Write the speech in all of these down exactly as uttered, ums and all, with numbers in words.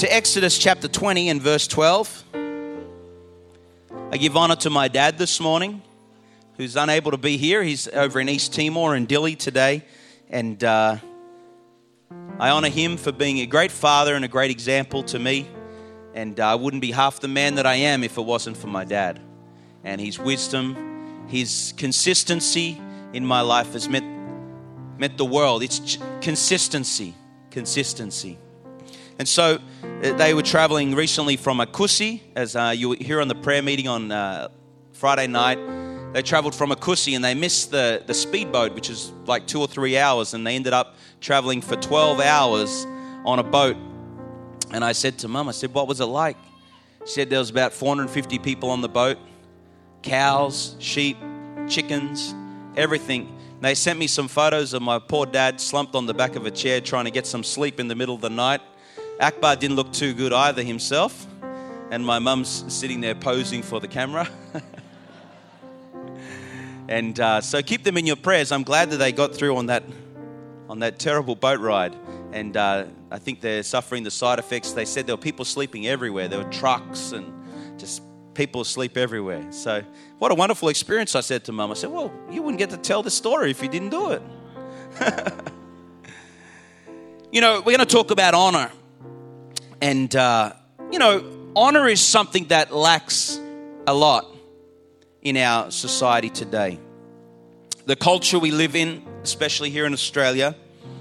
to Exodus chapter twenty and verse twelve. I give honor to my dad this morning, who's unable to be here. He's over in East Timor in Dili today. And uh, I honor him for being a great father and a great example to me. And uh, I wouldn't be half the man that I am if it wasn't for my dad. And his wisdom, his consistency in my life has meant, meant the world. It's consistency, consistency. And so they were traveling recently from Akusi, as uh, you were here on the prayer meeting on uh, Friday night. They traveled from Akusi and they missed the, the speedboat, which is like two or three hours, and they ended up traveling for twelve hours on a boat. And I said to Mum, I said, what was it like? She said there was about four hundred fifty people on the boat, cows, sheep, chickens, everything. And they sent me some photos of my poor dad slumped on the back of a chair trying to get some sleep in the middle of the night. Akbar didn't look too good either himself. And my mum's sitting there posing for the camera. and uh, so keep them in your prayers. I'm glad that they got through on that on that terrible boat ride. And uh, I think they're suffering the side effects. They said there were people sleeping everywhere. There were trucks and just people asleep everywhere. So what a wonderful experience, I said to Mum. I said, well, you wouldn't get to tell the story if you didn't do it. You know, we're going to talk about honor. And, uh, you know, honor is something that lacks a lot in our society today. The culture we live in, especially here in Australia,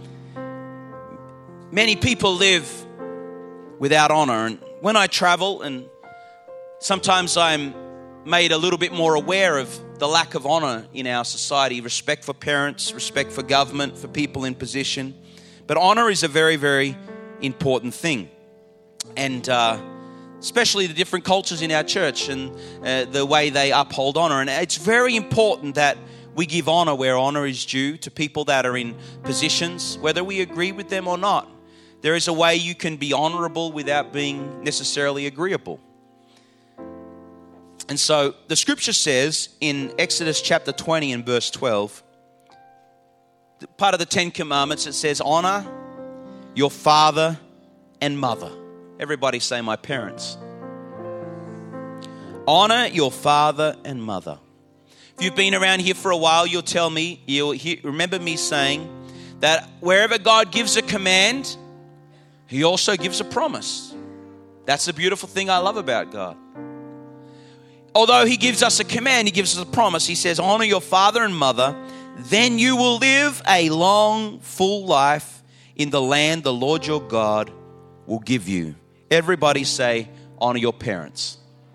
many people live without honor. And when I travel, and sometimes I'm made a little bit more aware of the lack of honor in our society, respect for parents, respect for government, for people in position. But honor is a very, very important thing. And uh, especially the different cultures in our church and uh, the way they uphold honor. And it's very important that we give honor where honor is due to people that are in positions, whether we agree with them or not. There is a way you can be honorable without being necessarily agreeable. And so the scripture says in Exodus chapter twenty and verse twelve, part of the Ten Commandments, it says, honor your father and mother. Everybody say, my parents. Honor your father and mother. If you've been around here for a while, you'll tell me, you'll hear, remember me saying that wherever God gives a command, He also gives a promise. That's the beautiful thing I love about God. Although He gives us a command, He gives us a promise. He says, honor your father and mother, then you will live a long, full life in the land the Lord your God will give you. Everybody say, honor your parents.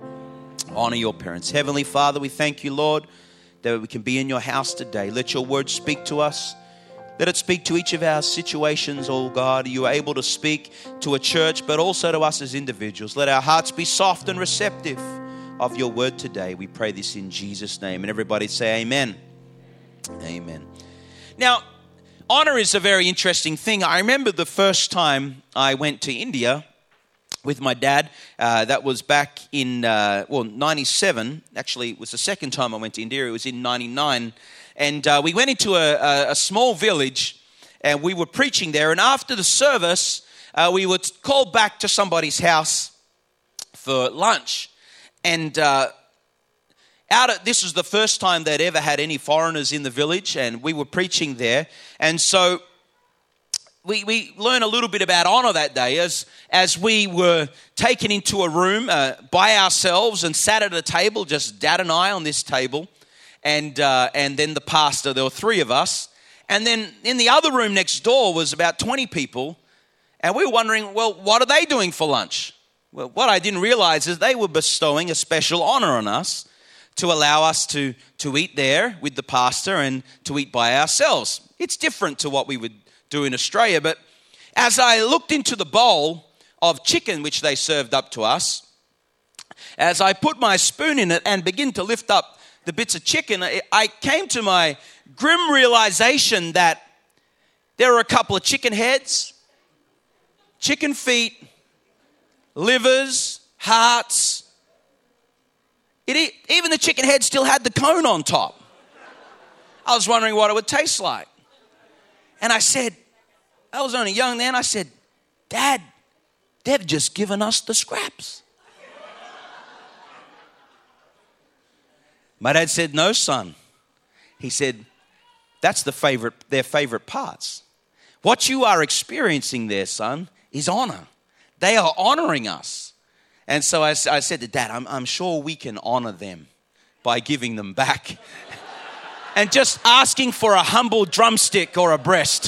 Honor your parents. Heavenly Father, we thank you, Lord, that we can be in your house today. Let your word speak to us. Let it speak to each of our situations, oh God. You are able to speak to a church, but also to us as individuals. Let our hearts be soft and receptive of your word today. We pray this in Jesus' name. And everybody say amen. Amen. Now, honor is a very interesting thing. I remember the first time I went to India with my dad. Uh, that was back in, uh, well, ninety-seven. Actually, it was the second time I went to India. It was in ninety-nine. And uh, we went into a, a, a small village and we were preaching there. And after the service, uh, we were called back to somebody's house for lunch. And uh, out of, this was the first time they'd ever had any foreigners in the village, and we were preaching there. And so we we learned a little bit about honor that day as as we were taken into a room uh, by ourselves and sat at a table, just Dad and I on this table, and uh, and then the pastor. There were three of us, and then in the other room next door was about twenty people, and we were wondering, well, what are they doing for lunch? Well, what I didn't realize is they were bestowing a special honor on us to allow us to, to eat there with the pastor and to eat by ourselves. It's different to what we would do in Australia, but as I looked into the bowl of chicken which they served up to us, as I put my spoon in it and began to lift up the bits of chicken, I came to my grim realization that there were a couple of chicken heads, chicken feet, livers, hearts. It, even the chicken head still had the cone on top. I was wondering what it would taste like. And I said, I was only young then, I said, Dad, they've just given us the scraps. My dad said, no, son. He said, that's the favorite, their favorite parts. What you are experiencing there, son, is honor. They are honoring us. And so I, I said to Dad, I'm, I'm sure we can honor them by giving them back and just asking for a humble drumstick or a breast.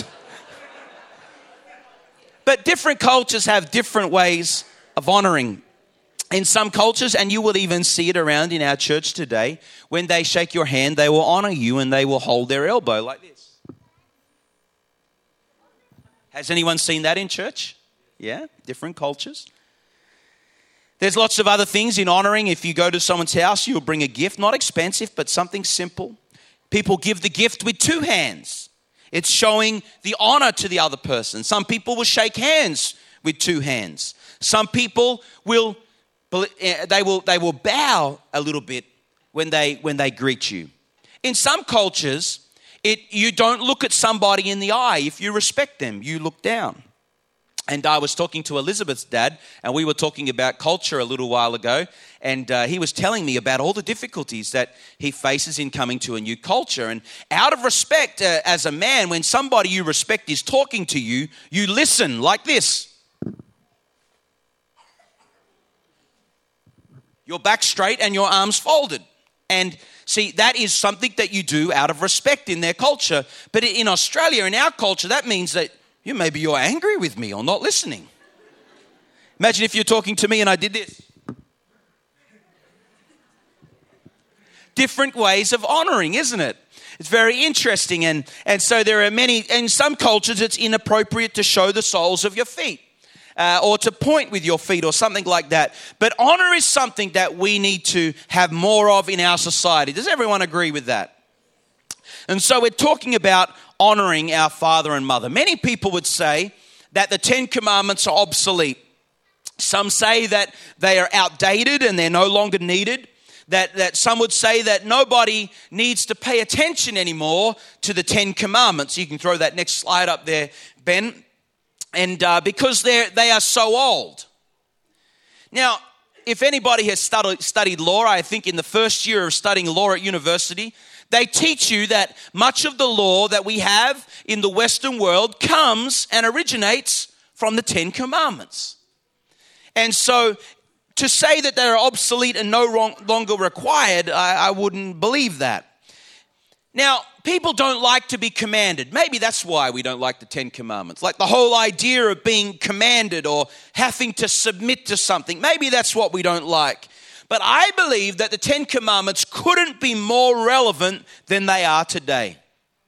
But different cultures have different ways of honoring. In some cultures, and you will even see it around in our church today, when they shake your hand, they will honor you and they will hold their elbow like this. Has anyone seen that in church? Yeah, different cultures. There's lots of other things in honoring. If you go to someone's house, you'll bring a gift, not expensive, but something simple. People give the gift with two hands. It's showing the honor to the other person. Some people will shake hands with two hands. Some people will They will they will bow a little bit when they when they greet you. In some cultures, it you don't look at somebody in the eye. If you respect them, you look down. And I was talking to Elizabeth's dad, and we were talking about culture a little while ago, and uh, he was telling me about all the difficulties that he faces in coming to a new culture. And out of respect, uh, as a man, when somebody you respect is talking to you, you listen like this. Your back straight and your arms folded. And see, that is something that you do out of respect in their culture. But in Australia, in our culture, that means that you maybe you're angry with me or not listening. Imagine if you're talking to me and I did this. Different ways of honoring, isn't it? It's very interesting. And, and so there are many, in some cultures, it's inappropriate to show the soles of your feet. Uh, or to point with your feet or something like that. But honor is something that we need to have more of in our society. Does everyone agree with that? And so we're talking about honoring our father and mother. Many people would say that the Ten Commandments are obsolete. Some say that they are outdated and they're no longer needed. That, that some would say that nobody needs to pay attention anymore to the Ten Commandments. You can throw that next slide up there, Ben. And uh, because they're, they are so old. Now, if anybody has studied, studied law, I think in the first year of studying law at university, they teach you that much of the law that we have in the Western world comes and originates from the Ten Commandments. And so to say that they're obsolete and no wrong, longer required, I, I wouldn't believe that. Now, people don't like to be commanded. Maybe that's why we don't like the Ten Commandments. Like the whole idea of being commanded or having to submit to something. Maybe that's what we don't like. But I believe that the Ten Commandments couldn't be more relevant than they are today.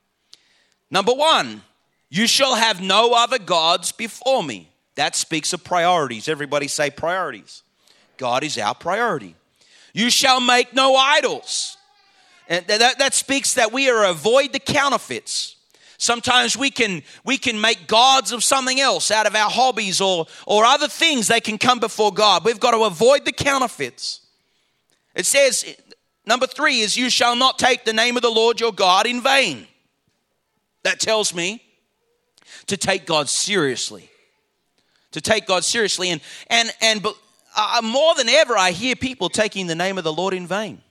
Number one, you shall have no other gods before me. That speaks of priorities. Everybody say priorities. God is our priority. You shall make no idols. And that, that speaks that we are to avoid the counterfeits. Sometimes we can we can make gods of something else out of our hobbies or, or other things. They can come before God. We've got to avoid the counterfeits. It says, number three is, you shall not take the name of the Lord your God in vain. That tells me to take God seriously. To take God seriously. And, and, and uh, more than ever, I hear people taking the name of the Lord in vain.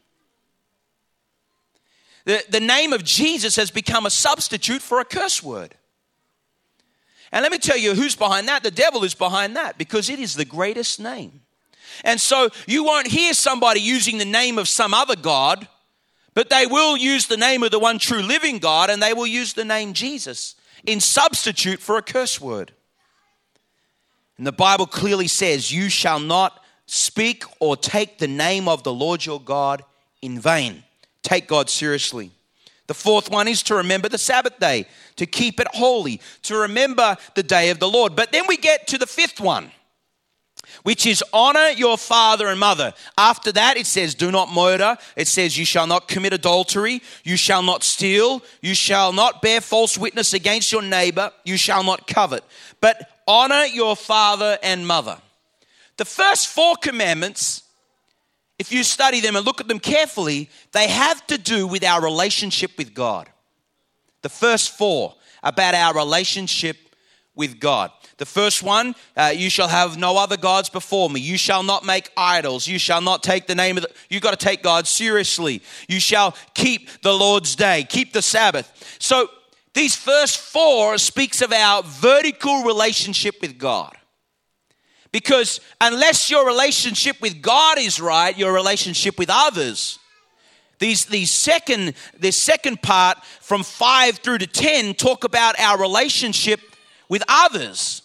The, the name of Jesus has become a substitute for a curse word. And let me tell you who's behind that. The devil is behind that because it is the greatest name. And so you won't hear somebody using the name of some other God, but they will use the name of the one true living God, and they will use the name Jesus in substitute for a curse word. And the Bible clearly says, you shall not speak or take the name of the Lord your God in vain. Take God seriously. The fourth one is to remember the Sabbath day, to keep it holy, to remember the day of the Lord. But then we get to the fifth one, which is honor your father and mother. After that, it says, do not murder. It says, you shall not commit adultery. You shall not steal. You shall not bear false witness against your neighbor. You shall not covet. But honor your father and mother. The first four commandments, if you study them and look at them carefully, they have to do with our relationship with God. The first four about our relationship with God. The first one, uh, you shall have no other gods before me. You shall not make idols. You shall not take the name of the... You've got to take God seriously. You shall keep the Lord's day, keep the Sabbath. So these first four speaks of our vertical relationship with God. Because unless your relationship with God is right, your relationship with others... These, these second, this second part from five through to ten talk about our relationship with others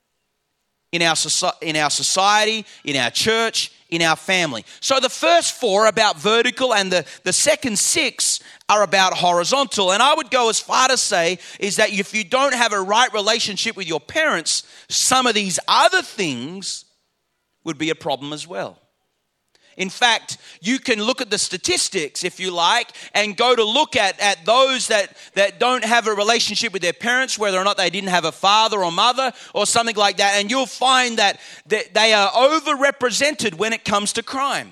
in our, in our society, in our church, in our family. So the first four are about vertical and the, the second six are about horizontal. And I would go as far to say is that if you don't have a right relationship with your parents, some of these other things would be a problem as well. In fact, you can look at the statistics, if you like, and go to look at, at those that, that don't have a relationship with their parents, whether or not they didn't have a father or mother or something like that, and you'll find that they are overrepresented when it comes to crime.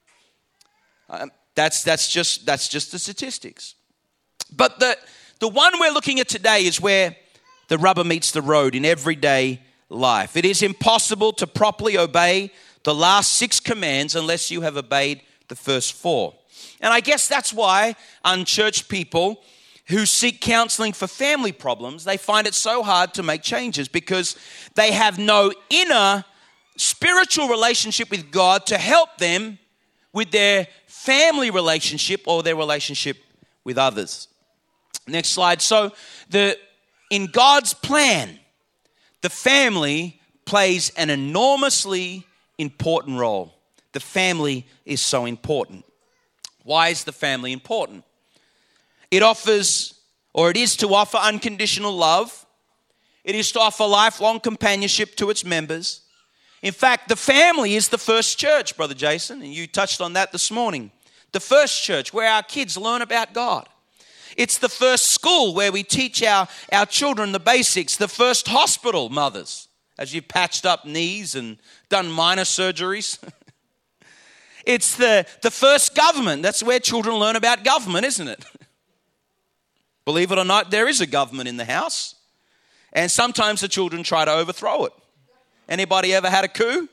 Um, that's, that's, just, that's just the statistics. But the, the one we're looking at today is where the rubber meets the road in everyday life. It is impossible to properly obey the last six commands unless you have obeyed the first four. And I guess that's why unchurched people who seek counseling for family problems, they find it so hard to make changes because they have no inner spiritual relationship with God to help them with their family relationship or their relationship with others. Next slide. So the in God's plan, the family plays an enormously important role. The family is so important. Why is the family important? It offers, or it is to offer unconditional love. It is to offer lifelong companionship to its members. In fact, the family is the first church, Brother Jason, and you touched on that this morning. The first church where our kids learn about God. It's the first school where we teach our, our children the basics. The first hospital, mothers, as you've patched up knees and done minor surgeries. It's the, the first government. That's where children learn about government, isn't it? Believe it or not, there is a government in the house. And sometimes the children try to overthrow it. Anybody ever had a coup?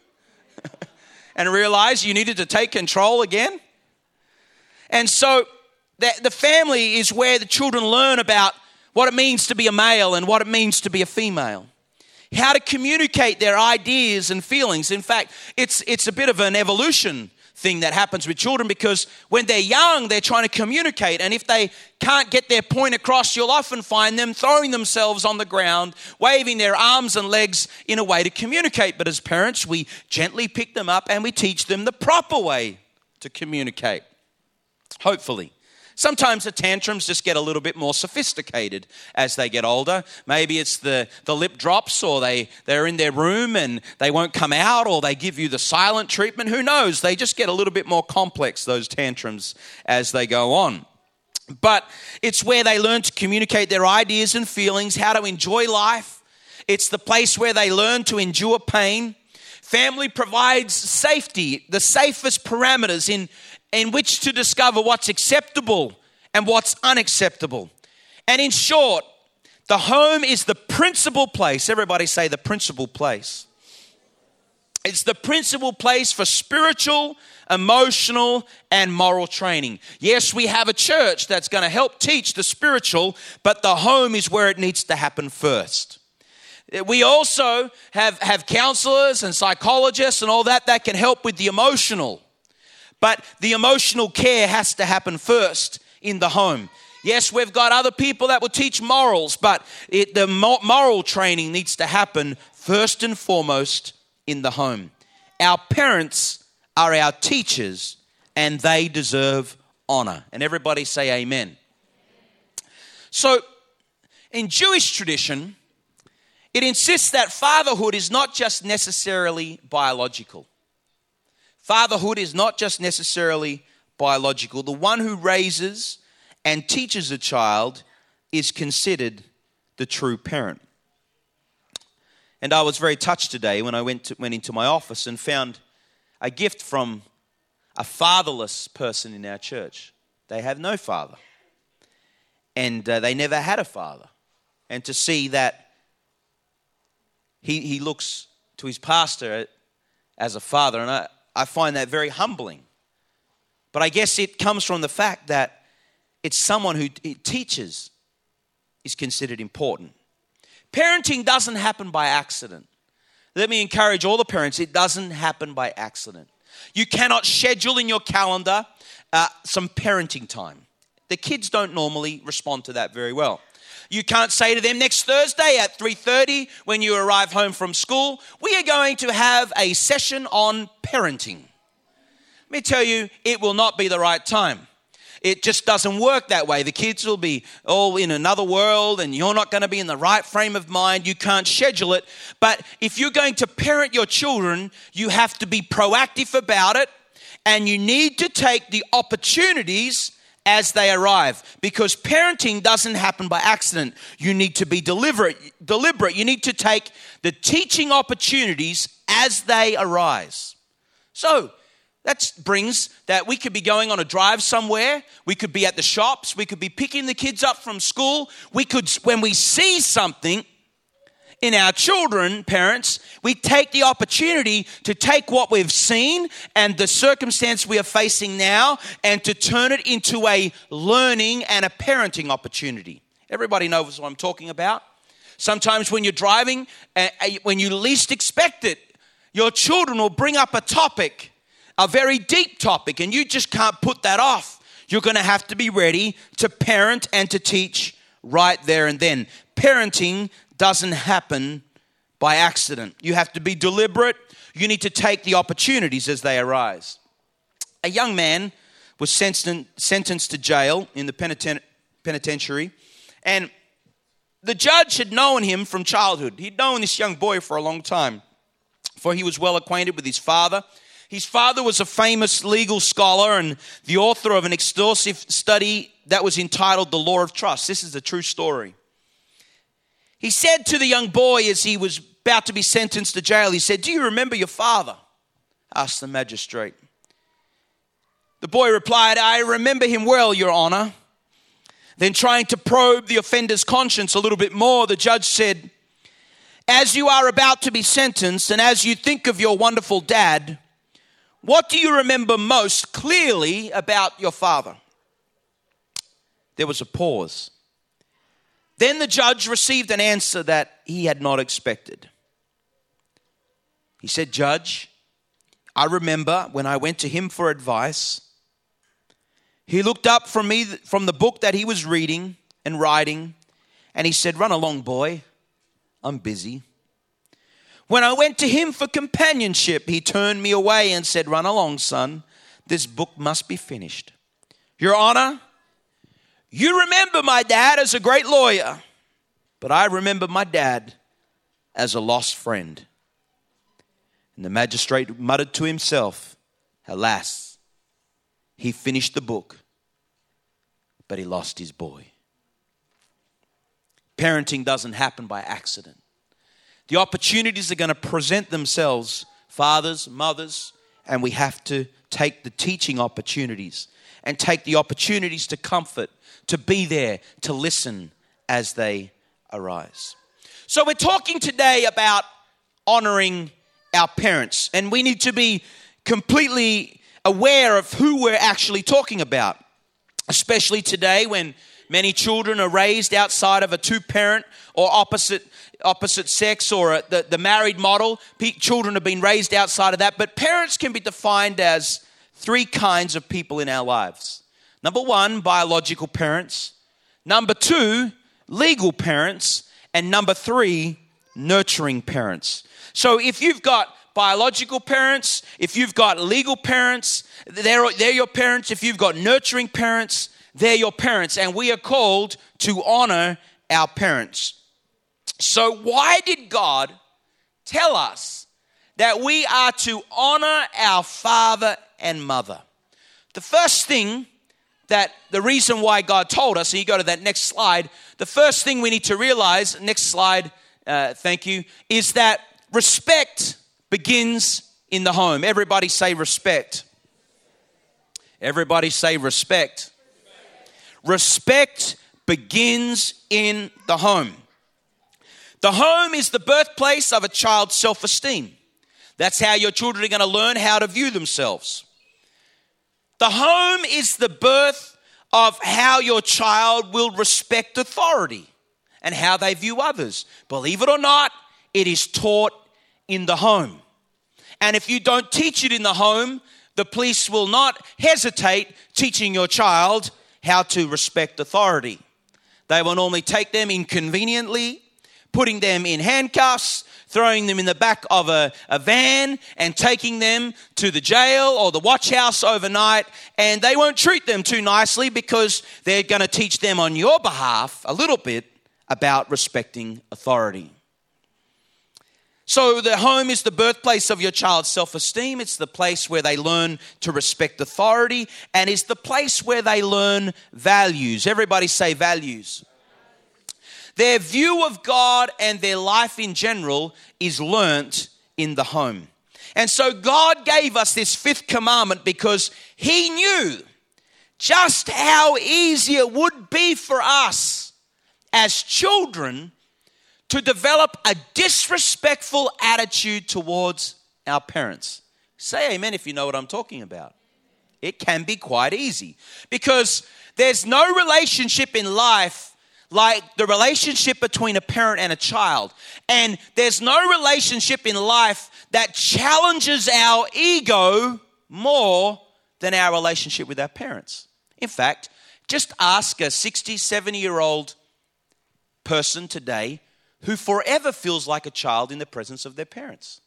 And realized you needed to take control again? And so the, the family is where the children learn about what it means to be a male and what it means to be a female. How to communicate their ideas and feelings. In fact, it's it's a bit of an evolution thing that happens with children because when they're young, they're trying to communicate. And if they can't get their point across, you'll often find them throwing themselves on the ground, waving their arms and legs in a way to communicate. But as parents, we gently pick them up and we teach them the proper way to communicate. Hopefully. Sometimes the tantrums just get a little bit more sophisticated as they get older. Maybe it's the, the lip drops or they, they're in their room and they won't come out or they give you the silent treatment. Who knows? They just get a little bit more complex, those tantrums, as they go on. But it's where they learn to communicate their ideas and feelings, how to enjoy life. It's the place where they learn to endure pain. Family provides safety, the safest parameters in in which to discover what's acceptable and what's unacceptable. And in short, the home is the principal place. Everybody say the principal place. It's the principal place for spiritual, emotional, and moral training. Yes, we have a church that's going to help teach the spiritual, but the home is where it needs to happen first. We also have, have counselors and psychologists and all that that can help with the emotional. But the emotional care has to happen first in the home. Yes, we've got other people that will teach morals, but it, the moral training needs to happen first and foremost in the home. Our parents are our teachers and they deserve honor. And everybody say amen. So in Jewish tradition, it insists that fatherhood is not just necessarily biological. Fatherhood is not just necessarily biological. The one who raises and teaches a child is considered the true parent. And I was very touched today when I went to, went into my office and found a gift from a fatherless person in our church. They have no father. And uh, they never had a father. And to see that he, he looks to his pastor as a father, and I, I find that very humbling. But I guess it comes from the fact that it's someone who teaches is considered important. Parenting doesn't happen by accident. Let me encourage all the parents, it doesn't happen by accident. You cannot schedule in your calendar uh, some parenting time. The kids don't normally respond to that very well. You can't say to them, next Thursday at three thirty when you arrive home from school, we are going to have a session on parenting. Let me tell you, it will not be the right time. It just doesn't work that way. The kids will be all in another world and you're not going to be in the right frame of mind. You can't schedule it. But if you're going to parent your children, you have to be proactive about it, and you need to take the opportunities as they arrive, because parenting doesn't happen by accident. You need to be deliberate. Deliberate. You need to take the teaching opportunities as they arise. So that brings that we could be going on a drive somewhere. We could be at the shops. We could be picking the kids up from school. We could, when we see something in our children, parents, we take the opportunity to take what we've seen and the circumstance we are facing now and to turn it into a learning and a parenting opportunity. Everybody knows what I'm talking about. Sometimes when you're driving, uh, when you least expect it, your children will bring up a topic, a very deep topic, and you just can't put that off. You're going to have to be ready to parent and to teach right there and then. Parenting doesn't happen by accident. You have to be deliberate. You need to take the opportunities as they arise. A young man was sentenced to jail in the penitent- penitentiary, and the judge had known him from childhood. He'd known this young boy for a long time, for he was well acquainted with his father. His father was a famous legal scholar and the author of an extensive study that was entitled The Law of Trust. This is a true story. He said to the young boy as he was about to be sentenced to jail, he said, "Do you remember your father?" asked the magistrate. The boy replied, "I remember him well, Your Honor." Then, trying to probe the offender's conscience a little bit more, the judge said, "As you are about to be sentenced and as you think of your wonderful dad, what do you remember most clearly about your father?" There was a pause. Then the judge received an answer that he had not expected. He said, "Judge, I remember when I went to him for advice, he looked up from me from the book that he was reading and writing, and he said, 'Run along, boy, I'm busy.' When I went to him for companionship, he turned me away and said, 'Run along, son, this book must be finished.' Your Honor, you remember my dad as a great lawyer, but I remember my dad as a lost friend." And the magistrate muttered to himself, "Alas, he finished the book, but he lost his boy." Parenting doesn't happen by accident. The opportunities are going to present themselves, fathers, mothers, and we have to take the teaching opportunities and take the opportunities to comfort, to be there, to listen as they arise. So we're talking today about honoring our parents, and we need to be completely aware of who we're actually talking about, especially today when many children are raised outside of a two-parent or opposite opposite sex or a, the, the married model. Children have been raised outside of that, but parents can be defined as three kinds of people in our lives. Number one, biological parents. Number two, legal parents. And number three, nurturing parents. So if you've got biological parents, if you've got legal parents, they're, they're your parents. If you've got nurturing parents, they're your parents. And we are called to honor our parents. So why did God tell us that we are to honor our father and mother? The first thing that the reason why God told us, and you go to that next slide, the first thing we need to realize, next slide, uh, thank you, is that respect begins in the home. Everybody say respect. Everybody say respect. Respect begins in the home. The home is the birthplace of a child's self-esteem. That's how your children are going to learn how to view themselves. The home is the birth of how your child will respect authority and how they view others. Believe it or not, it is taught in the home. And if you don't teach it in the home, the police will not hesitate teaching your child how to respect authority. They will normally take them inconveniently, putting them in handcuffs, throwing them in the back of a, a van and taking them to the jail or the watch house overnight, and they won't treat them too nicely because they're going to teach them on your behalf a little bit about respecting authority. So the home is the birthplace of your child's self-esteem. It's the place where they learn to respect authority, and it's the place where they learn values. Everybody say values. Their view of God and their life in general is learnt in the home. And so God gave us this fifth commandment because he knew just how easy it would be for us as children to develop a disrespectful attitude towards our parents. Say amen if you know what I'm talking about. It can be quite easy because there's no relationship in life like the relationship between a parent and a child. And there's no relationship in life that challenges our ego more than our relationship with our parents. In fact, just ask a sixty, seventy-year-old person today who forever feels like a child in the presence of their parents.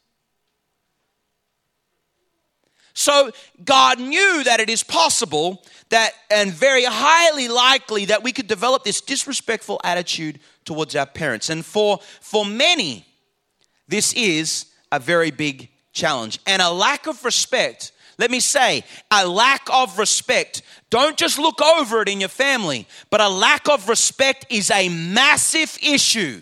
So God knew that it is possible that, and very highly likely, that we could develop this disrespectful attitude towards our parents. And for, for many, this is a very big challenge. And a lack of respect, let me say, a lack of respect, don't just look over it in your family, but a lack of respect is a massive issue.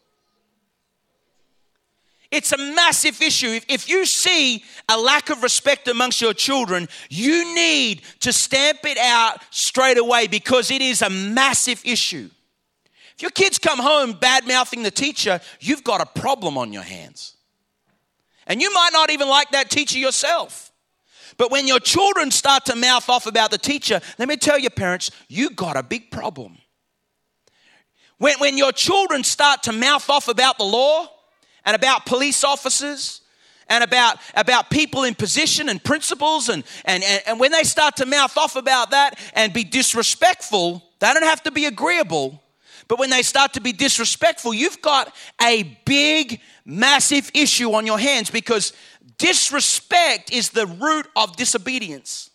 It's a massive issue. If, if you see a lack of respect amongst your children, you need to stamp it out straight away because it is a massive issue. If your kids come home bad-mouthing the teacher, you've got a problem on your hands. And you might not even like that teacher yourself. But when your children start to mouth off about the teacher, let me tell you, parents, you got a big problem. When, when your children start to mouth off about the law, and about police officers, and about, about people in position and principals, and, and, and, and when they start to mouth off about that and be disrespectful, they don't have to be agreeable, but when they start to be disrespectful, you've got a big, massive issue on your hands because disrespect is the root of disobedience.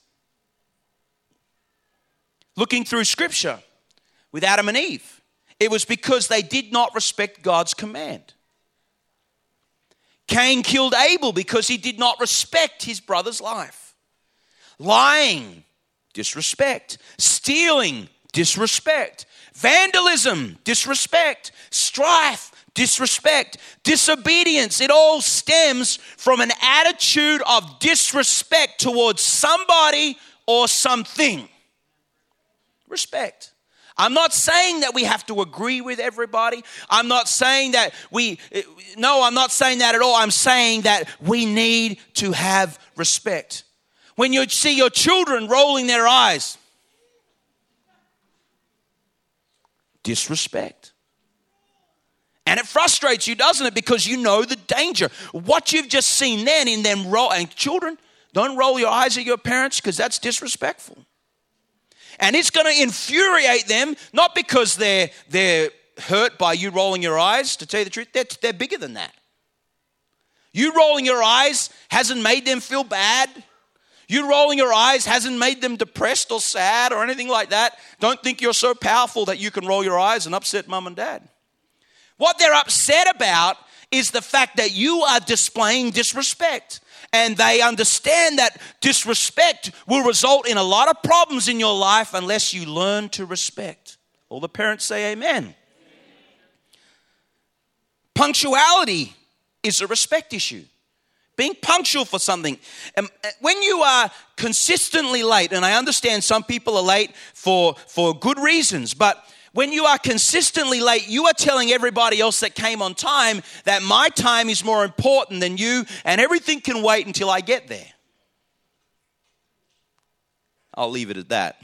Looking through Scripture with Adam and Eve, it was because they did not respect God's command. Cain killed Abel because he did not respect his brother's life. Lying, disrespect. Stealing, disrespect. Vandalism, disrespect. Strife, disrespect. Disobedience, it all stems from an attitude of disrespect towards somebody or something. Respect. I'm not saying that we have to agree with everybody. I'm not saying that we, no, I'm not saying that at all. I'm saying that we need to have respect. When you see your children rolling their eyes, disrespect. And it frustrates you, doesn't it? Because you know the danger. What you've just seen then in them roll, and children, don't roll your eyes at your parents because that's disrespectful. And it's going to infuriate them, not because they're, they're hurt by you rolling your eyes. To tell you the truth, they're, they're bigger than that. You rolling your eyes hasn't made them feel bad. You rolling your eyes hasn't made them depressed or sad or anything like that. Don't think you're so powerful that you can roll your eyes and upset mum and dad. What they're upset about is the fact that you are displaying disrespect. And they understand that disrespect will result in a lot of problems in your life unless you learn to respect. All the parents say amen. Amen. Punctuality is a respect issue. Being punctual for something. And when you are consistently late, and I understand some people are late for, for good reasons, but When you are consistently late, you are telling everybody else that came on time that my time is more important than you and everything can wait until I get there. I'll leave it at that.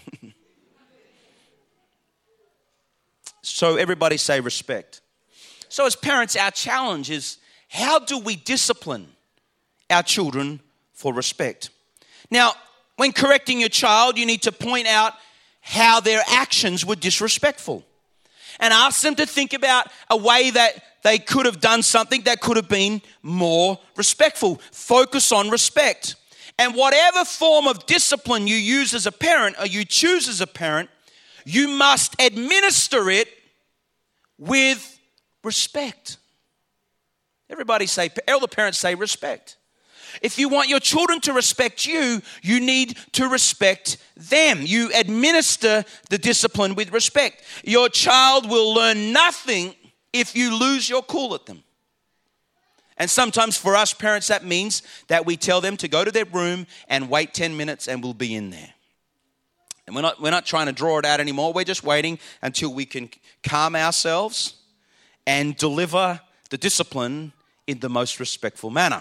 So everybody say respect. So as parents, our challenge is, how do we discipline our children for respect? Now, when correcting your child, you need to point out how their actions were disrespectful and ask them to think about a way that they could have done something that could have been more respectful. Focus on respect. And whatever form of discipline you use as a parent or you choose as a parent, you must administer it with respect. Everybody say, elder parents say respect. If you want your children to respect you, you need to respect them. You administer the discipline with respect. Your child will learn nothing if you lose your cool at them. And sometimes for us parents, that means that we tell them to go to their room and wait ten minutes and we'll be in there. And we're not, we're not trying to draw it out anymore. We're just waiting until we can calm ourselves and deliver the discipline in the most respectful manner.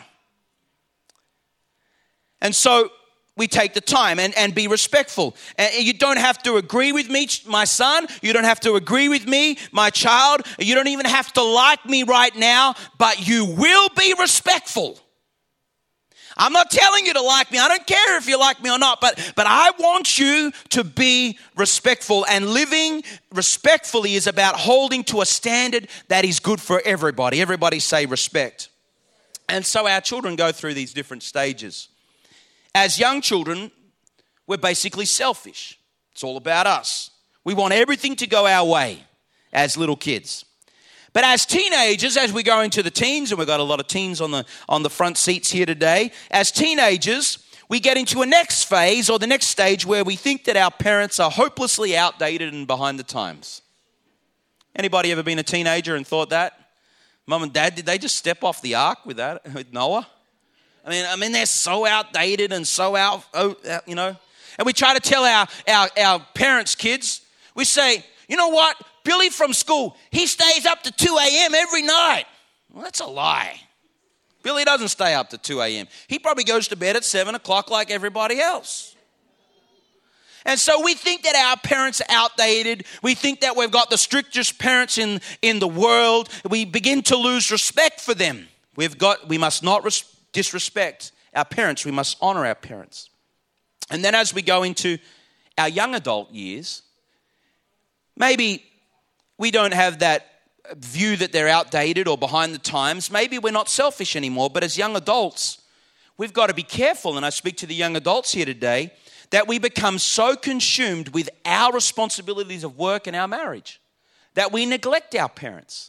And so we take the time and, and be respectful. And you don't have to agree with me, my son. You don't have to agree with me, my child. You don't even have to like me right now, but you will be respectful. I'm not telling you to like me. I don't care if you like me or not, but, but I want you to be respectful. And living respectfully is about holding to a standard that is good for everybody. Everybody say respect. And so our children go through these different stages. As young children, we're basically selfish. It's all about us. We want everything to go our way as little kids. But as teenagers, as we go into the teens, and we've got a lot of teens on the on the front seats here today, as teenagers, we get into a next phase or the next stage where we think that our parents are hopelessly outdated and behind the times. Anybody ever been a teenager and thought that? Mum and Dad, did they just step off the ark with that, with Noah? I mean, I mean, they're so outdated and so out, you know. And we try to tell our, our, our parents' kids, we say, you know what? Billy from school, he stays up to two a.m. every night. Well, that's a lie. Billy doesn't stay up to two a.m. He probably goes to bed at seven o'clock like everybody else. And so we think that our parents are outdated. We think that we've got the strictest parents in, in the world. We begin to lose respect for them. We've got, we must not res- disrespect our parents. We must honor our parents. And then as we go into our young adult years, maybe we don't have that view that they're outdated or behind the times. Maybe we're not selfish anymore, but as young adults, we've got to be careful, and I speak to the young adults here today, that we become so consumed with our responsibilities of work and our marriage that we neglect our parents.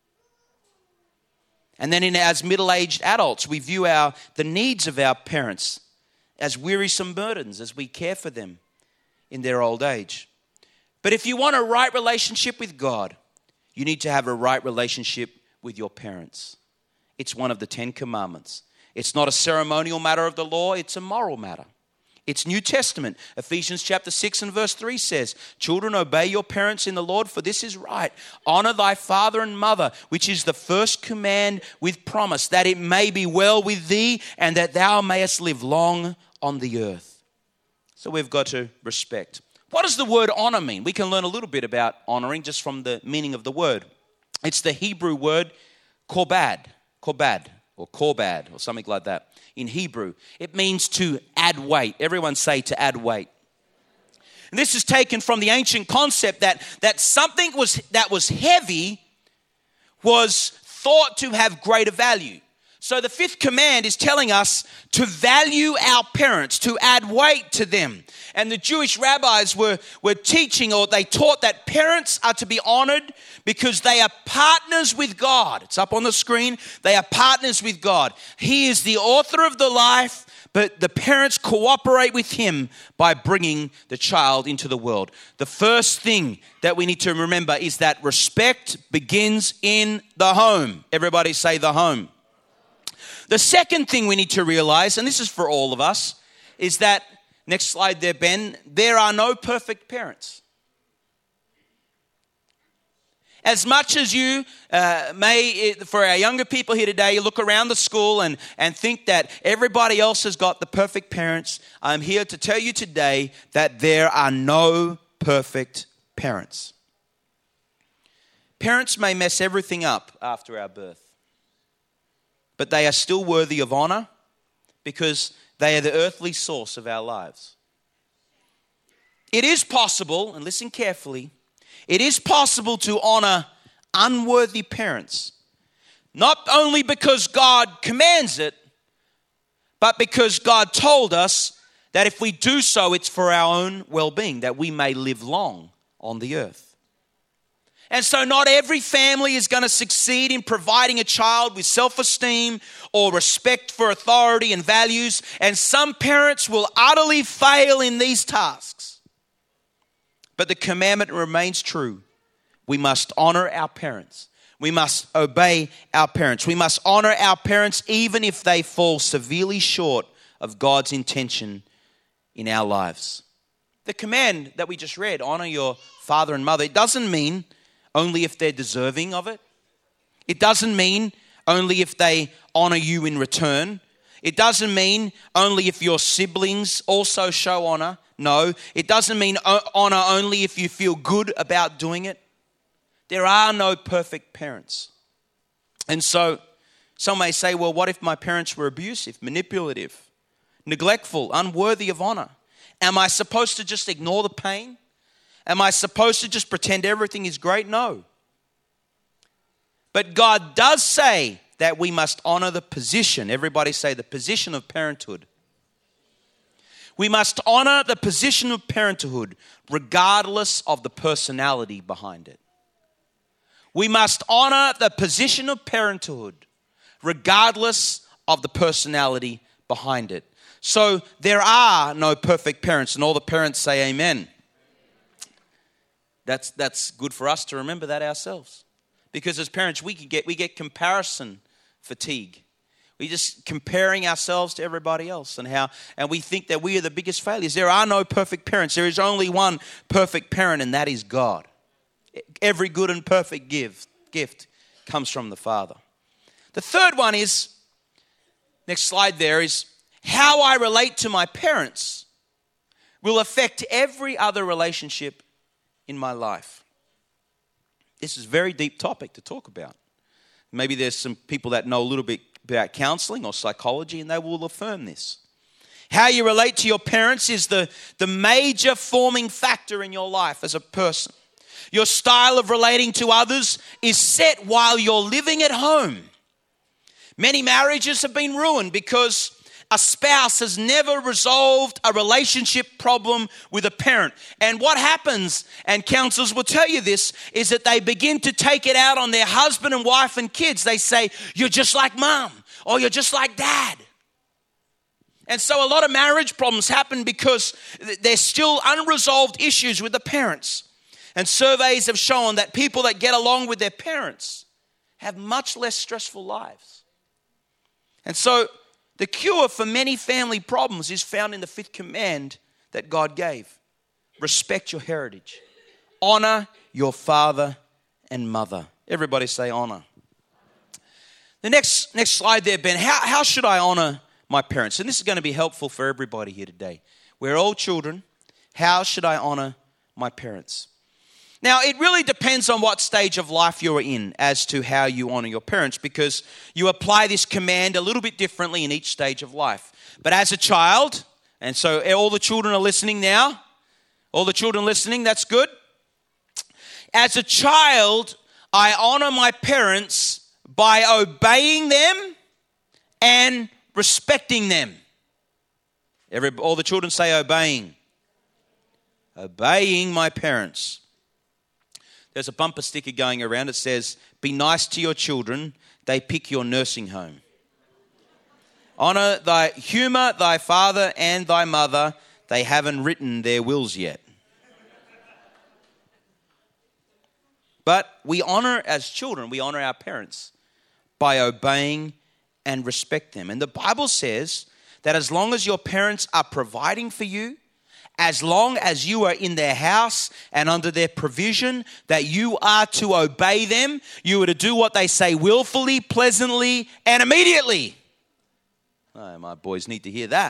And then in, as middle-aged adults, we view our the needs of our parents as wearisome burdens as we care for them in their old age. But if you want a right relationship with God, you need to have a right relationship with your parents. It's one of the Ten Commandments. It's not a ceremonial matter of the law, it's a moral matter. It's New Testament. Ephesians chapter six and verse three says, children, obey your parents in the Lord, for this is right. Honor thy father and mother, which is the first command with promise, that it may be well with thee and that thou mayest live long on the earth. So we've got to respect. What does the word honor mean? We can learn a little bit about honoring just from the meaning of the word. It's the Hebrew word korbad, korbad, or korbad, or something like that. In Hebrew, it means to add weight. Everyone say to add weight. And this is taken from the ancient concept that, that something was that was heavy was thought to have greater value. So the fifth command is telling us to value our parents, to add weight to them. And the Jewish rabbis were, were teaching, or they taught, that parents are to be honored because they are partners with God. It's up on the screen. They are partners with God. He is the author of the life, but the parents cooperate with him by bringing the child into the world. The first thing that we need to remember is that respect begins in the home. Everybody say the home. The second thing we need to realize, and this is for all of us, is that, next slide there, Ben, there are no perfect parents. as much as you uh, may, for our younger people here today, you look around the school and, and think that everybody else has got the perfect parents, I'm here to tell you today that there are no perfect parents. Parents may mess everything up after our birth, but they are still worthy of honor because they are the earthly source of our lives. It is possible, and listen carefully, it is possible to honor unworthy parents, not only because God commands it, but because God told us that if we do so, it's for our own well-being, that we may live long on the earth. And so not every family is going to succeed in providing a child with self-esteem or respect for authority and values, and some parents will utterly fail in these tasks. But the commandment remains true. We must honor our parents. We must obey our parents. We must honor our parents even if they fall severely short of God's intention in our lives. The command that we just read, honor your father and mother, it doesn't mean only if they're deserving of it. It doesn't mean only if they honor you in return. It doesn't mean only if your siblings also show honor. No, it doesn't mean honor only if you feel good about doing it. There are no perfect parents. And so some may say, well, what if my parents were abusive, manipulative, neglectful, unworthy of honor? Am I supposed to just ignore the pain? Am I supposed to just pretend everything is great? No. But God does say that we must honor the position. Everybody say the position of parenthood. We must honor the position of parenthood regardless of the personality behind it. We must honor the position of parenthood regardless of the personality behind it. So there are no perfect parents, and all the parents say amen. That's that's good for us to remember that ourselves. Because as parents, we can get we get comparison fatigue. We're just comparing ourselves to everybody else and how and we think that we are the biggest failures. There are no perfect parents. There is only one perfect parent, and that is God. Every good and perfect gift, gift comes from the Father. The third one is, next slide there, is how I relate to my parents will affect every other relationship in my life. This is a very deep topic to talk about. Maybe there's some people that know a little bit about counseling or psychology, and they will affirm this. How you relate to your parents is the, the major forming factor in your life as a person. Your style of relating to others is set while you're living at home. Many marriages have been ruined because a spouse has never resolved a relationship problem with a parent. And what happens, and counselors will tell you this, is that they begin to take it out on their husband and wife and kids. They say, you're just like mom, or you're just like dad. And so a lot of marriage problems happen because there's still unresolved issues with the parents. And surveys have shown that people that get along with their parents have much less stressful lives. And so the cure for many family problems is found in the fifth command that God gave. Respect your heritage. Honor your father and mother. Everybody say honor. The next, next slide there, Ben. How, how should I honor my parents? And this is going to be helpful for everybody here today. We're all children. How should I honor my parents? Now, it really depends on what stage of life you're in as to how you honor your parents, because you apply this command a little bit differently in each stage of life. But as a child, and so all the children are listening now, all the children listening, that's good. As a child, I honor my parents by obeying them and respecting them. Every, all the children say obeying. Obeying my parents. There's a bumper sticker going around that says, be nice to your children, they pick your nursing home. Honor thy, humor thy father and thy mother, they haven't written their wills yet. But we honor, as children, we honor our parents by obeying and respect them. And the Bible says that as long as your parents are providing for you, as long as you are in their house and under their provision, that you are to obey them. You are to do what they say willfully, pleasantly, and immediately. Oh, my boys need to hear that.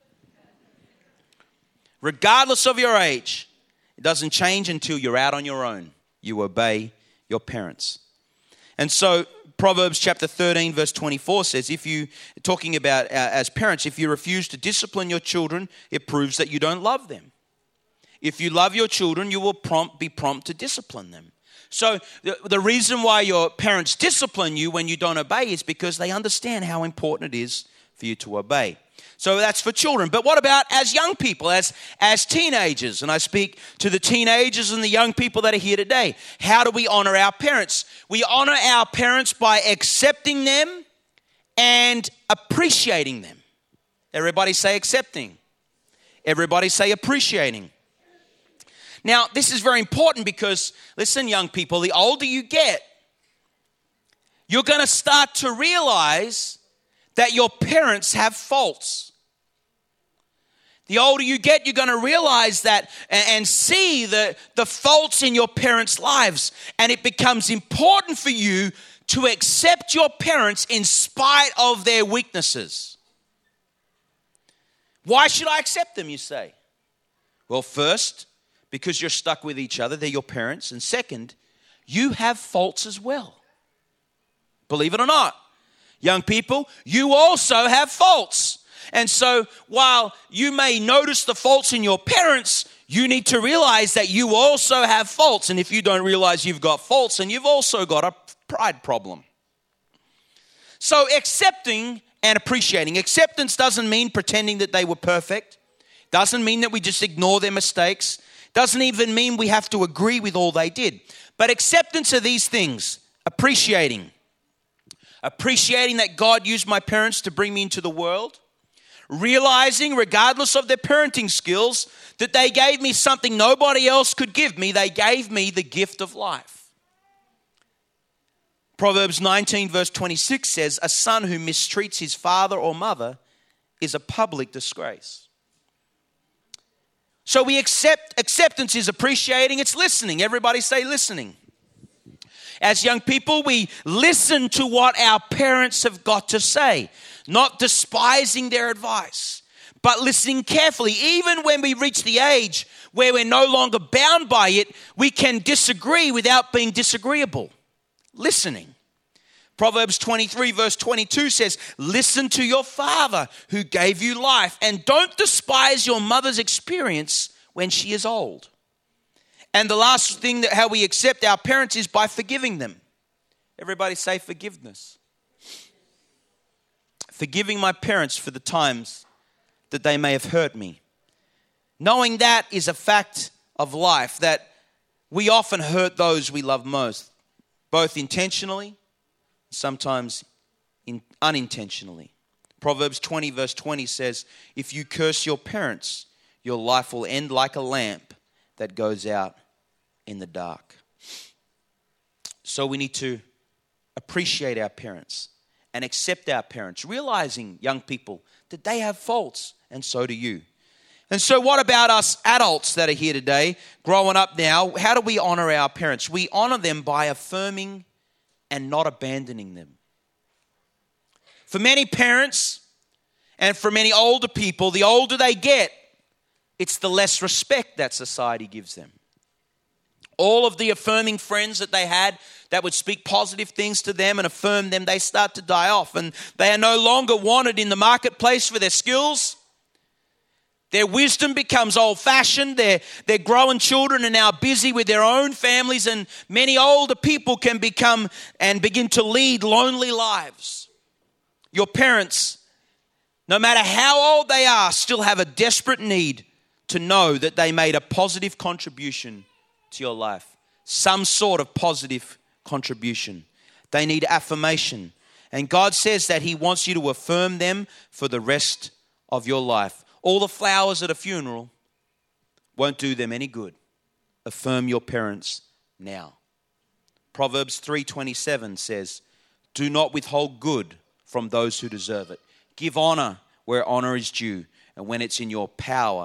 Regardless of your age, it doesn't change until you're out on your own. You obey your parents. And so Proverbs chapter thirteen verse twenty-four says, if you, talking about uh, as parents, if you refuse to discipline your children, it proves that you don't love them. If you love your children, you will prompt, be prompt to discipline them. So the, the reason why your parents discipline you when you don't obey is because they understand how important it is for you to obey. So that's for children. But what about as young people, as, as teenagers? And I speak to the teenagers and the young people that are here today. How do we honor our parents? We honor our parents by accepting them and appreciating them. Everybody say accepting. Everybody say appreciating. Now, this is very important because, listen, young people, the older you get, you're going to start to realize that your parents have faults. The older you get, you're going to realize that and see the, the faults in your parents' lives. And it becomes important for you to accept your parents in spite of their weaknesses. Why should I accept them, you say? Well, first, because you're stuck with each other. They're your parents. And second, you have faults as well. Believe it or not. Young people, you also have faults. And so while you may notice the faults in your parents, you need to realize that you also have faults. And if you don't realize you've got faults, then you've also got a pride problem. So accepting and appreciating. Acceptance doesn't mean pretending that they were perfect. Doesn't mean that we just ignore their mistakes. Doesn't even mean we have to agree with all they did. But acceptance are these things. Appreciating. Appreciating that God used my parents to bring me into the world. Realizing, regardless of their parenting skills, that they gave me something nobody else could give me. They gave me the gift of life. Proverbs nineteen verse twenty-six says, a son who mistreats his father or mother is a public disgrace. So we accept, acceptance is appreciating, it's listening. Everybody say listening. As young people, we listen to what our parents have got to say, not despising their advice, but listening carefully. Even when we reach the age where we're no longer bound by it, we can disagree without being disagreeable. Listening. Proverbs twenty-three verse twenty-two says, listen to your father who gave you life, and don't despise your mother's experience when she is old. And the last thing that how we accept our parents is by forgiving them. Everybody say forgiveness. Forgiving my parents for the times that they may have hurt me. Knowing that is a fact of life, that we often hurt those we love most, both intentionally, sometimes in, unintentionally. Proverbs twenty verse twenty says, if you curse your parents, your life will end like a lamp that goes out in the dark. So we need to appreciate our parents and accept our parents, realizing, young people, that they have faults, and so do you. And so what about us adults that are here today, growing up now? How do we honor our parents? We honor them by affirming and not abandoning them. For many parents and for many older people, the older they get, it's the less respect that society gives them. All of the affirming friends that they had that would speak positive things to them and affirm them, they start to die off. And they are no longer wanted in the marketplace for their skills. Their wisdom becomes old-fashioned. Their, their growing children are now busy with their own families. And many older people can become and begin to lead lonely lives. Your parents, no matter how old they are, still have a desperate need to know that they made a positive contribution to your life. Some sort of positive contribution. They need affirmation. And God says that He wants you to affirm them for the rest of your life. All the flowers at a funeral won't do them any good. Affirm your parents now. Proverbs three twenty-seven says, do not withhold good from those who deserve it. Give honor where honor is due, and when it's in your power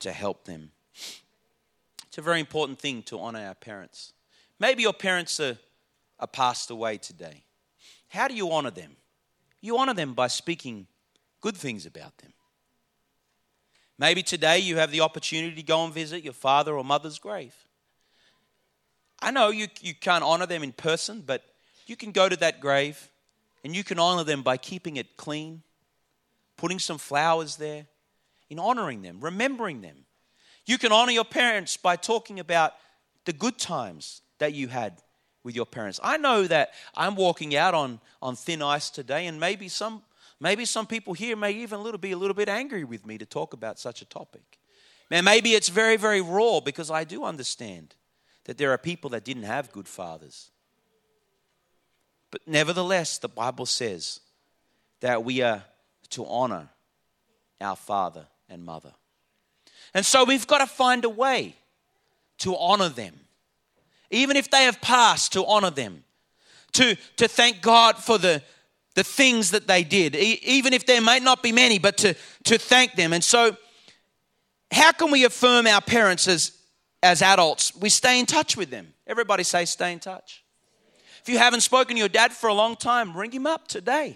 to help them. It's a very important thing to honor our parents. Maybe your parents are, are passed away today. How do you honor them? You honor them by speaking good things about them. Maybe today you have the opportunity to go and visit your father or mother's grave. I know you, you can't honor them in person, but you can go to that grave and you can honor them by keeping it clean, putting some flowers there, in honoring them, remembering them. You can honor your parents by talking about the good times that you had with your parents. I know that I'm walking out on, on thin ice today, and maybe some maybe some people here may even a little, be a little bit angry with me to talk about such a topic. Man, maybe it's very, very raw, because I do understand that there are people that didn't have good fathers. But nevertheless, the Bible says that we are to honor our father and mother. And so we've got to find a way to honor them. Even if they have passed, to honor them. To, to thank God for the, the things that they did. E- even if there might not be many, but to, to thank them. And so how can we affirm our parents as, as adults? We stay in touch with them. Everybody say stay in touch. If you haven't spoken to your dad for a long time, ring him up today.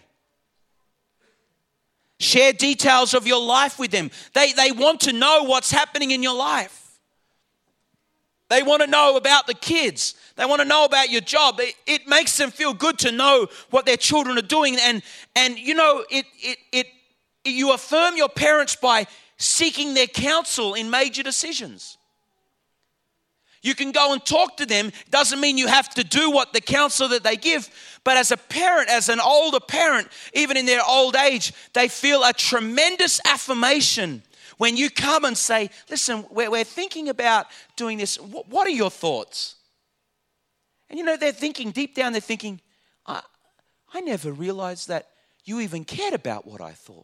Share details of your life with them. They, they want to know what's happening in your life. They want to know about the kids. They want to know about your job. It, it makes them feel good to know what their children are doing. And, and you know, it, it, it, you affirm your parents by seeking their counsel in major decisions. You can go and talk to them. Doesn't mean you have to do what the counsel that they give. But as a parent, as an older parent, even in their old age, they feel a tremendous affirmation when you come and say, listen, we're, we're thinking about doing this. What, what are your thoughts? And you know, they're thinking, deep down, they're thinking, I, I never realized that you even cared about what I thought.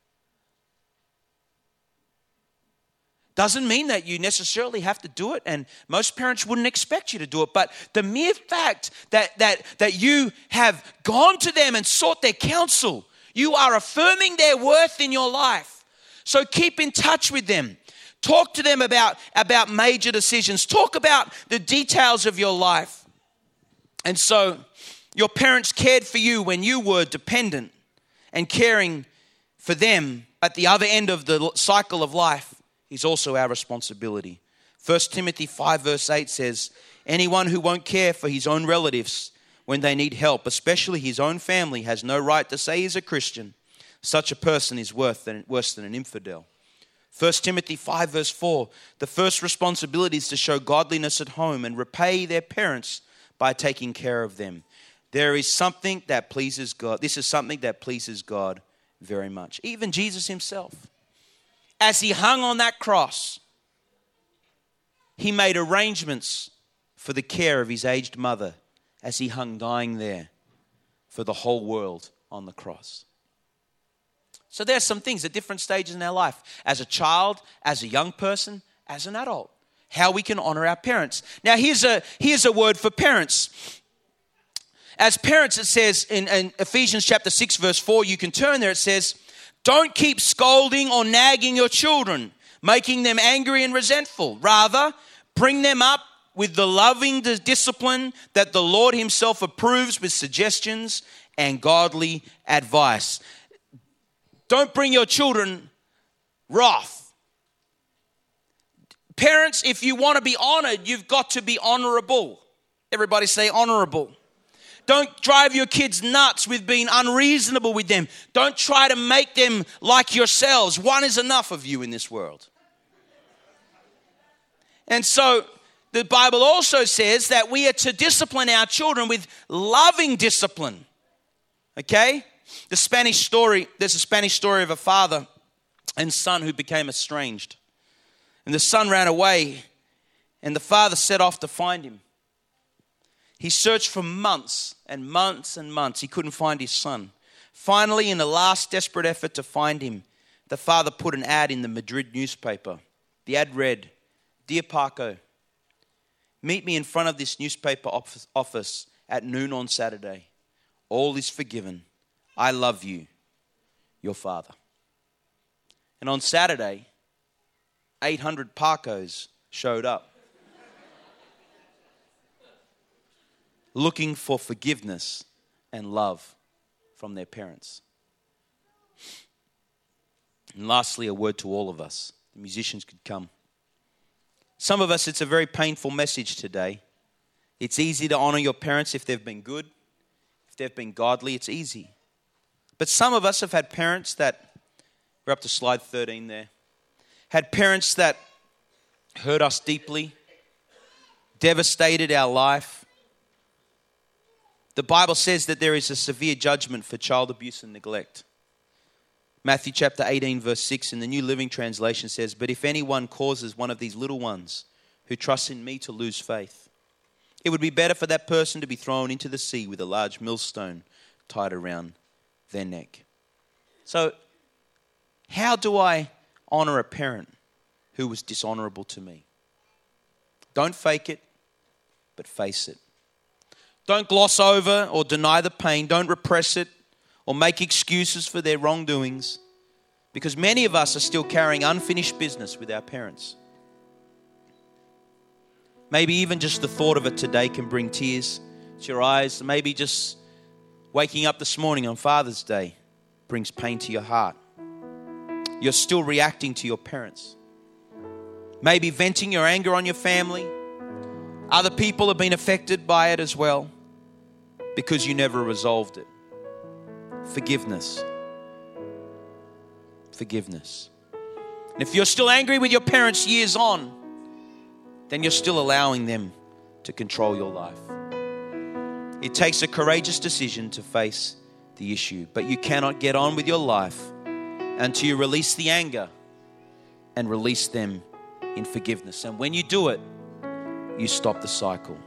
Doesn't mean that you necessarily have to do it, and most parents wouldn't expect you to do it. But the mere fact that, that, that you have gone to them and sought their counsel, you are affirming their worth in your life. So keep in touch with them. Talk to them about, about major decisions. Talk about the details of your life. And so your parents cared for you when you were dependent and caring for them at the other end of the cycle of life is also our responsibility. First Timothy five verse eight says, anyone who won't care for his own relatives when they need help, especially his own family, has no right to say he's a Christian. Such a person is worse than, worse than an infidel. First Timothy five verse four, the first responsibility is to show godliness at home and repay their parents by taking care of them. There is something that pleases God. This is something that pleases God very much. Even Jesus himself, as he hung on that cross, he made arrangements for the care of his aged mother as he hung dying there for the whole world on the cross. So there are some things at different stages in our life, as a child, as a young person, as an adult, how we can honor our parents. Now here's a, here's a word for parents. As parents, it says in, in Ephesians chapter six verse four, you can turn there, it says, don't keep scolding or nagging your children, making them angry and resentful. Rather, bring them up with the loving discipline that the Lord himself approves, with suggestions and godly advice. Don't bring your children wrath. Parents, if you want to be honored, you've got to be honorable. Everybody say honorable. Don't drive your kids nuts with being unreasonable with them. Don't try to make them like yourselves. One is enough of you in this world. And so the Bible also says that we are to discipline our children with loving discipline. Okay? The Spanish story, there's a Spanish story of a father and son who became estranged. And the son ran away, and the father set off to find him. He searched for months and months and months. He couldn't find his son. Finally, in a last desperate effort to find him, the father put an ad in the Madrid newspaper. The ad read, Dear Paco, meet me in front of this newspaper office at noon on Saturday. All is forgiven. I love you, your father. And on Saturday, eight hundred Parcos showed up looking for forgiveness and love from their parents. And lastly, a word to all of us. The musicians could come. Some of us, it's a very painful message today. It's easy to honor your parents if they've been good, if they've been godly, it's easy. But some of us have had parents that, we're up to slide thirteen there, had parents that hurt us deeply, devastated our life. The Bible says that there is a severe judgment for child abuse and neglect. Matthew chapter eighteen verse six in the New Living Translation says, "But if anyone causes one of these little ones who trust in me to lose faith, it would be better for that person to be thrown into the sea with a large millstone tied around their neck." So, how do I honor a parent who was dishonorable to me? Don't fake it, but face it. Don't gloss over or deny the pain. Don't repress it or make excuses for their wrongdoings, because many of us are still carrying unfinished business with our parents. Maybe even just the thought of it today can bring tears to your eyes. Maybe just waking up this morning on Father's Day brings pain to your heart. You're still reacting to your parents. Maybe venting your anger on your family. Other people have been affected by it as well because you never resolved it. Forgiveness. Forgiveness. And if you're still angry with your parents years on, then you're still allowing them to control your life. It takes a courageous decision to face the issue, but you cannot get on with your life until you release the anger and release them in forgiveness. And when you do it, you stop the cycle.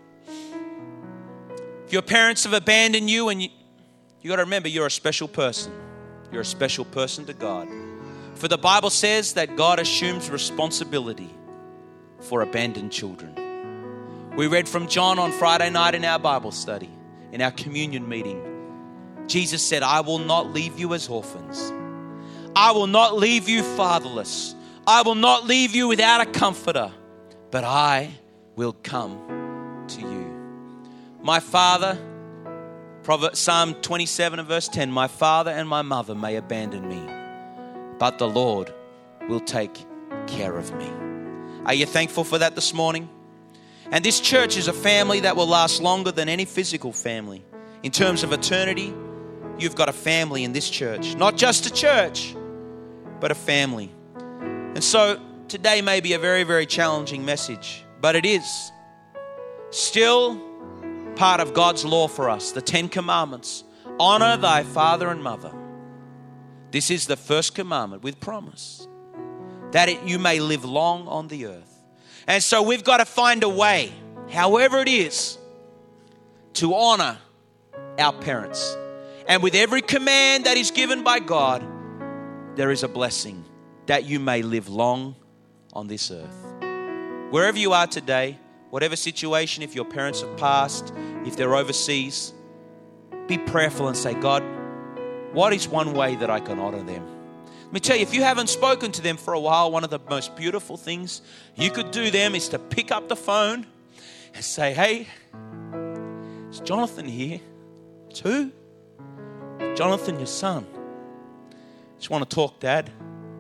If your parents have abandoned you, and you, you got to remember, you're a special person. You're a special person to God. For the Bible says that God assumes responsibility for abandoned children. We read from John on Friday night in our Bible study, in our communion meeting. Jesus said, "I will not leave you as orphans. I will not leave you fatherless. I will not leave you without a comforter, but I will come to you." My Father, Psalm twenty-seven and verse ten, "My father and my mother may abandon me, but the Lord will take care of me." Are you thankful for that this morning? And this church is a family that will last longer than any physical family. In terms of eternity, you've got a family in this church. Not just a church, but a family. And so today may be a very, very challenging message, but it is still part of God's law for us, the Ten Commandments. Honor thy father and mother. This is the first commandment with promise, that it, you may live long on the earth. And so we've got to find a way, however it is, to honor our parents. And with every command that is given by God, there is a blessing that you may live long on this earth. Wherever you are today, whatever situation, if your parents have passed, if they're overseas, be prayerful and say, "God, what is one way that I can honor them?" Let me tell you, if you haven't spoken to them for a while, one of the most beautiful things you could do them is to pick up the phone and say, "Hey, is Jonathan here?" "It's who?" "Jonathan, your son. Just want to talk, Dad.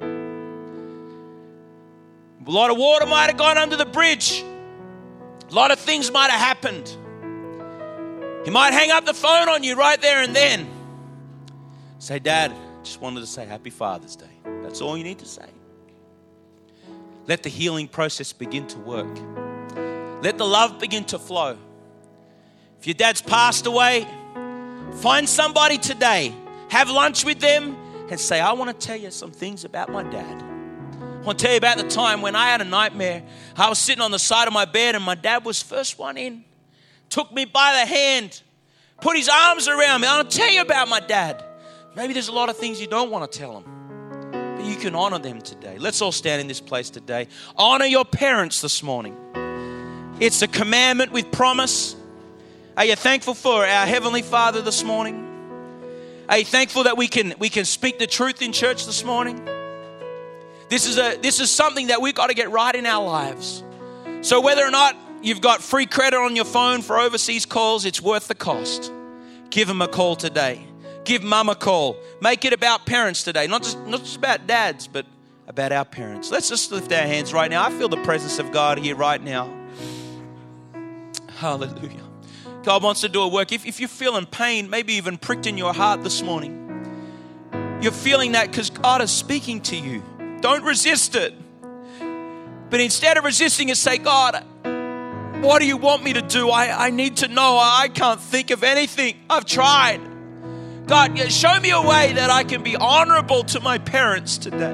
A lot of water might have gone under the bridge. A lot of things might have happened. He might hang up the phone on you right there and then. Say, "Dad, just wanted to say Happy Father's Day." That's all you need to say. Let the healing process begin to work. Let the love begin to flow. If your dad's passed away, find somebody today. Have lunch with them and say, "I want to tell you some things about my dad. I want to tell you about the time when I had a nightmare. I was sitting on the side of my bed and my dad was first one in. Took me by the hand, put his arms around me. I want to tell you about my dad." Maybe there's a lot of things you don't want to tell them, but you can honor them today. Let's all stand in this place today. Honor your parents this morning. It's a commandment with promise. Are you thankful for our Heavenly Father this morning? Are you thankful that we can, we can speak the truth in church this morning? This is a this is something that we've got to get right in our lives. So whether or not you've got free credit on your phone for overseas calls, it's worth the cost. Give them a call today. Give mum a call. Make it about parents today. Not just, not just about dads, but about our parents. Let's just lift our hands right now. I feel the presence of God here right now. Hallelujah. God wants to do a work. If, if you're feeling pain, maybe even pricked in your heart this morning, you're feeling that because God is speaking to you. Don't resist it. But instead of resisting it, say, God, what do you want me to do? I, I need to know. I can't think of anything. I've tried. God, show me a way that I can be honorable to my parents today.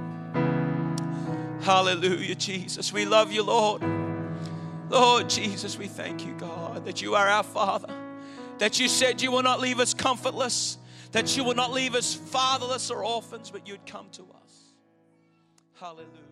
Hallelujah, Jesus. We love you, Lord. Lord Jesus, we thank you, God, that you are our Father, that you said you will not leave us comfortless, that you will not leave us fatherless or orphans, but you'd come to us. Hallelujah.